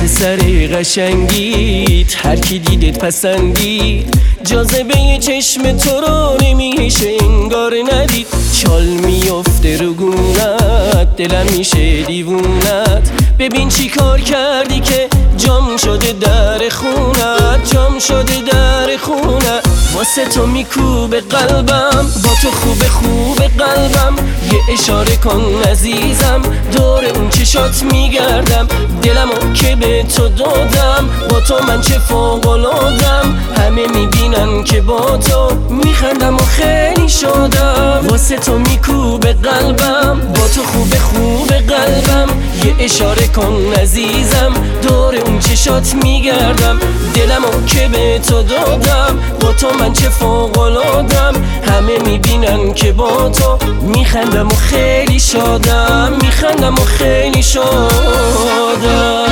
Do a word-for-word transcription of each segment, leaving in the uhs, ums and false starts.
درد سر قشنگیت هر کی دیدت پسندید، جاذبه چشم تو رو نمیشه انگار ندید. چال میفته رو گونت، دلم میشه دیوونت. ببین چی کار کردی که جام شده در خونت، جام شده در خونت. واسه تو میکوبه قلبم، با تو خوبه خوبه قلبم. یه اشاره کن عزیزم، دور اون چشات میگردم. دلمو که به تو دادم، با تو من چه فوق‌العاده‌ام. همه میبینن که با تو میخندم و خیلی شادم. واسه تو میکوبه قلبم، با تو خوبه خوبه قلبم. یه اشاره کن عزیزم، دور اون چشات میگردم. دلمو که به تو دادم، با تو من چه فوق‌العاده‌ام. همه میبینن که با تو میخندم و خیلی شادم، میخندم و خیلی شادم.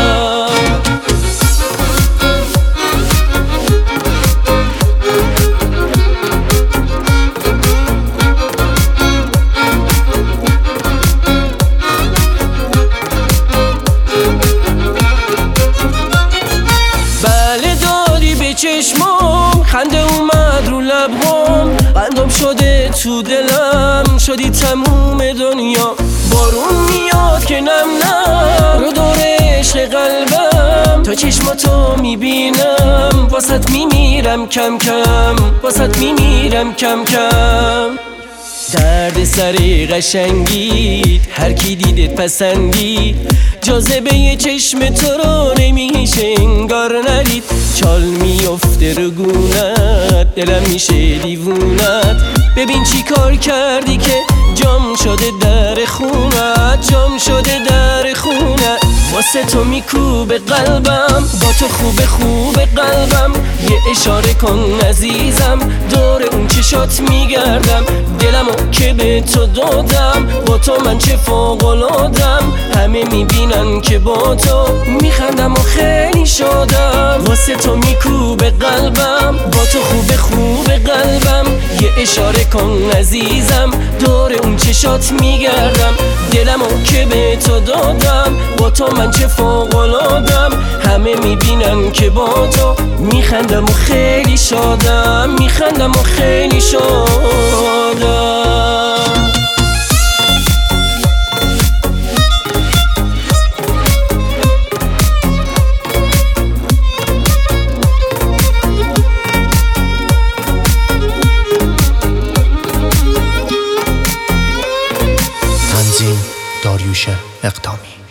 چشمام خنده اومد رو لبام، بندم شده تو دلم، شدی تموم دنیا. بارون میاد که نم نم رو دور عشق قلبم. تا چشماتو میبینم، واسط میمیرم کم کم، واسط میمیرم کم کم. درد سر قشنگیت هر کی دیدت پسندید، جاذبه چشم تو رو نمیشه انگار ندید. چال میفته رو گونت، دلم میشه دیوونت. ببین چی کار کردی که جام شده در خونت، جام شده در خونت. واسه تو میکوبه قلبم، با تو خوبه خوبه قلبم. یه اشاره کن عزیزم، دور اون چشات میگردم. دلمو که به تو دادم، با تو من چه فوق‌العاده‌ام. همه میبینن که با تو میخندم و خیلی شادم. واسه تو میکوبه قلبم، با تو خوبه خوبه قلبم. یه اشاره کن عزیزم، دور اون چشات میگردم. دلمو که به تو دادم، با تو من چه فوق‌العاده‌ام. همه میبینن که با تو میخندم و خیلی شادم، میخندم و خیلی شادم. تنظیم داریوش اقدامی.